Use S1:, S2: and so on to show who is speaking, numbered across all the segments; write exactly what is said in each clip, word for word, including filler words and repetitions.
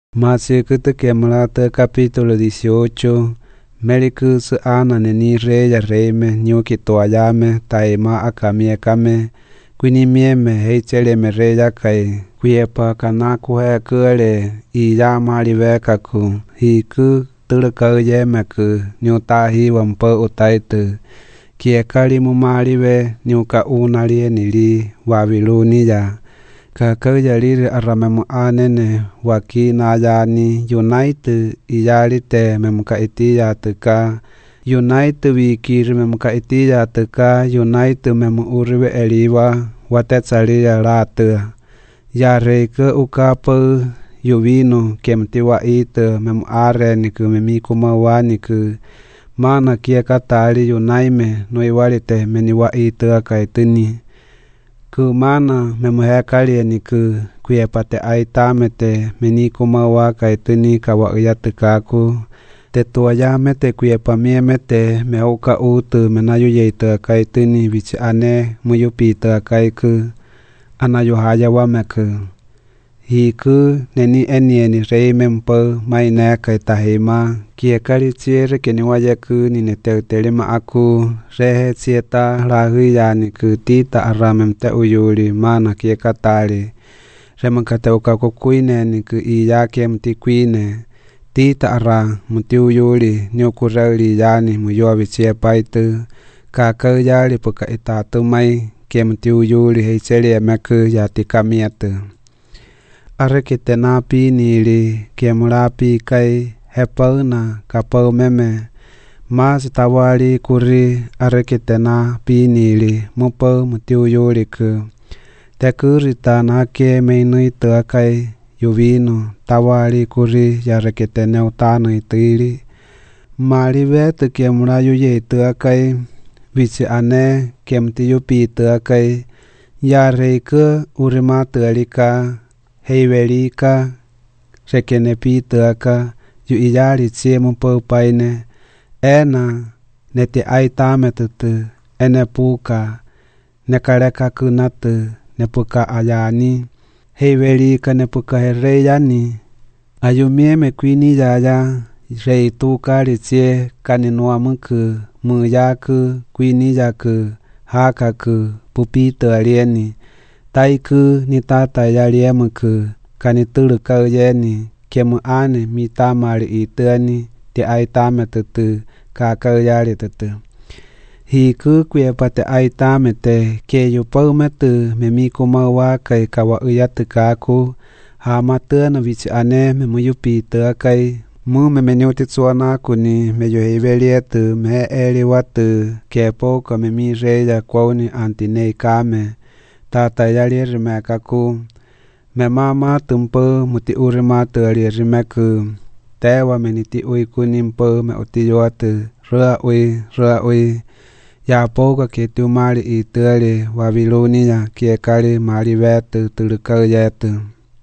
S1: Matthew Kutukemalata capítulo dieciocho. Melikus ana neni reya reime nyuki toayame taima akamie kame kwinimieme heicheleme reya kai kwiepa kanaku he kule iyama livekaku hiku tulukauyemeku nyutahi wampo utaitu kiekali mumalive nyuka unalie nili Babilonia kakaujalili aramemu anene wakina yani United iyalite memuka itiya tuka United wikiri memuka itiya tuka United memu uriwe eliwa watetsalia latu yareke ukapu yuvino kemtiwa itu memu areniku memikumawaaniku mana kiekatali yunaime noiwalite meniwa itu akaituni kumana memuhekali niku kuiepate aitamete menikumawa kaituni kawa uyatukaku tetuayamete kuiepamiemete meuka utu menayu yeita kaituni bichi ane muyupita kaiku anayohaya wameku hiku neni enieni reime mpo maine kaitahima kiekali chiere keniwayaku nineteutelima aku rehe chieta lahuyaniku tita aramemte uyuli mana kiekatali remakate ukakukuine niku iyake mtikuine tita ara mti uyuli nyukurauli yani muyobi chiepaitu kakauyali puka itatumai kemti uyuli heichelie meku yatikamiatu arekite napi nili kemulapi kai hepauna kapau meme mas tawali kuri arekite napi nili mupau muti uyuliku tekurita nake meinui tuakai yuvino tawali kuri yarekite neutano itili malivetu kemulayu ye tuakai bichi ane kemti yupi tuakai yareiku urima tualika heivelika rekenepi tuaka yu iyali chiemu paupaine ena neti aitametutu ene puka nekaleka kunatu nepuka ayani heivelika nepuka hereyani ayumieme kwini yaya reituka lichie kaninuamuku muyaku kwini yaku hakaku pupitu alieni taiku ni tata yaliemuku kanitulukayeni kemu ane mitamali itani ti aitametutu kakauyalitutu hiku kuiepate aitamete keyupaumetu memikumawa kai kawa uyatukaku hamatuna bichi ane memuyupituakai mu memenyutitsuanaku ni meyohibelietu me eliwatu kepoka memireya kwauni antinei kame tata yalierimekaku me mama tumpo muti urimatu alierimeku tewa meniti uikuni mpo me utiyoatu rua ui rua ui ya poka ketu mali itali Babilonia kiekali mali vetu tulukauyetu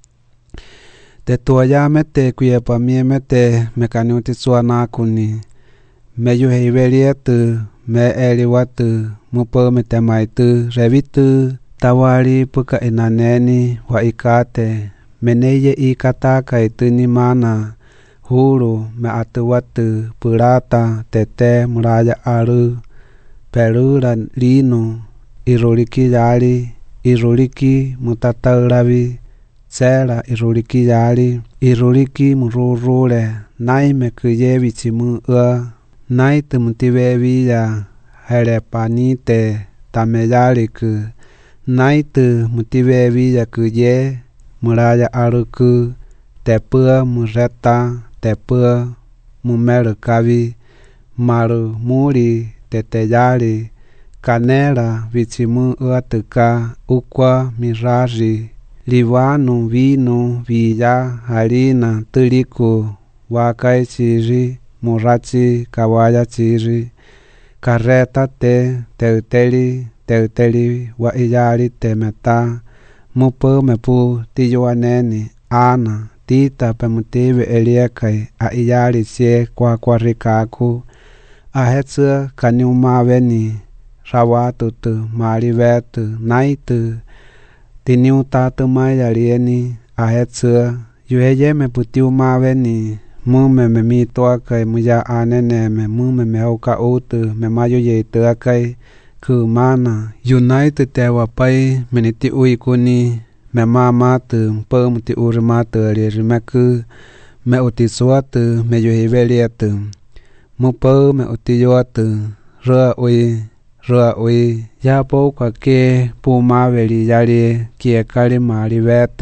S1: tetuayamete kuiepamiemete mekaniutitsuanakuni meyuheibelietu me eliwatu mupo metemaitu revitu tawali puka inaneni wa ikate meneye ikata kaituni mana hulu me atuwatu purata tete muraya aru pelura lino iruliki yali iruliki mutataulavi sera iruliki yali iruliki mururule naime kuyevichimu ua naite mutiveviya helepanite tameyaliku naitu mutivevi yakuye muraya aruku tepua mureta tepua mumerukavi maru muri teteyali kanela vichimu uatuka ukwa mirari livanu vino viya harina tuliku wakai chiri murachi kawaya chiri kareta te teuteli teuteli wa iyali temeta mupo mepu tiyuaneni ana tita pemutive eliekai a iyali sie kwa kwa rikaku ahetsu kaniumaveni rawatutu malivetu naitu tiniutatu mayalieni ahetsu yu eye me putiu ma veni mu me me mi to kai mu ya anene me mu me me au ka ut me ma yu ye te kai ku mana united te wa pai meniti ui kuni me ma ma tu pe mu ti ur ma te ri me ku me uti suat me yu heveliat mu pe me uti yot ra ui ra ui ya po ka ke pu ma veli yari kie kali mari vet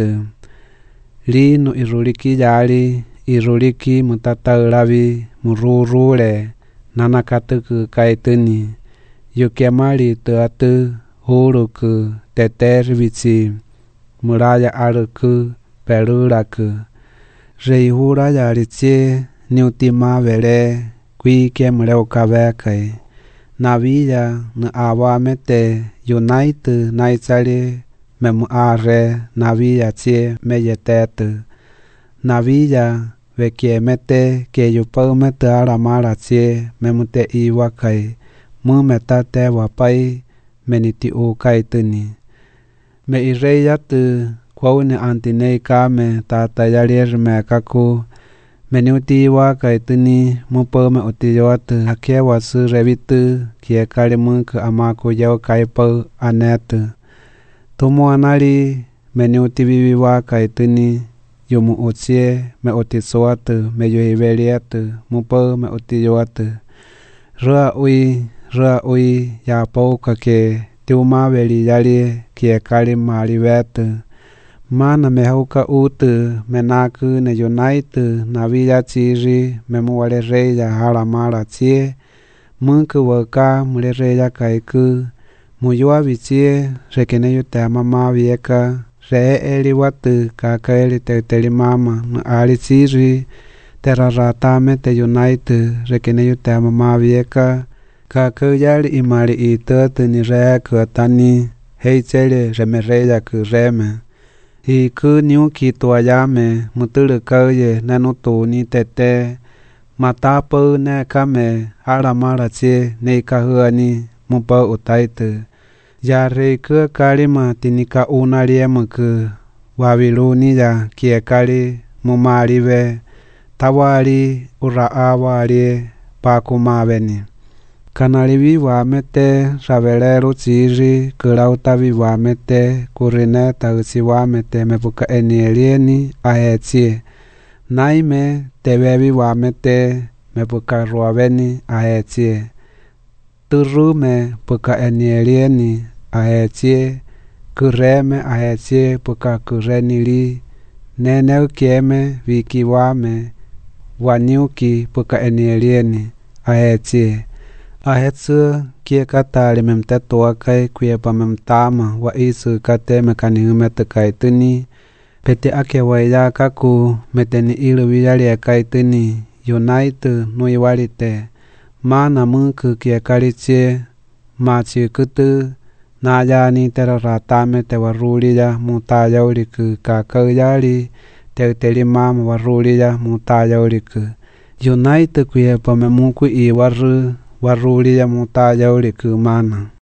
S1: li no iruliki yari iruliki mutata ravi mururule nanakatu ku kaituni yukemali te atu huruku teter vici muraya aruku peruraku rei huraya riche niutima vele qui kemle okavekai navilla na awamete united naitsale memu are navilla che meyetetu navilla vekiemete ke yupomete aramara che memute iwakai mu metate wapai meniti u kaituni me ireyatu kwaune antinei kame tata yalir me kaku menuti wa kaituni mu pome utiyot hakewa su revitu kie kale mu ka amako yau kaipo anet tumu anali menuti vivi wa kaituni yumu utsie me utisot me yohiveliat mu pome utiyot ra ui ra ui ya pouka ke tiuma veli yali kie kale mari vet mana me hauka utu menaku ne united na villa chiri memuare reya haramara chie munku waka mure reya kaiku muyua vichie rekene yute mama vieka re eli watu kakaeli te mama na ali chiri terarata me te united rekene yute mama vieka kakayali imari itot ni re kutani heichele remereya ku reme i ku niu ki tuayame mutulu kauye nanutu ni tete matapu ne kame haramara che ne kahuani mupa utaitu ya re ku kalima tinika unariemu ku waviluni ya kie kali mumarive tawali ura awali pakumaveni kanali viwamete raveleru chiri kurauta viwamete kurineta usiwamete mepuka enielieni ahetsie naime teve viwamete mepuka ruaveni ahetsie turume puka enielieni ahetsie kureme ahetsie puka kurenili neneu kieme vikiwame waniuki puka enielieni ahetsie ahetsu kie katali memtetua kai kuyepa memtama wa isu kate mekani humete kaituni pete ake waya kaku meteni ilu viyali kaituni united nui walite mana munku kie kaliche machi kutu nayani teraratame te waruliya mutaya uliku kakayali teuteli mama waruliya mutaya uliku united kuyepa memuku iwaru waruliya mutaya uliku mana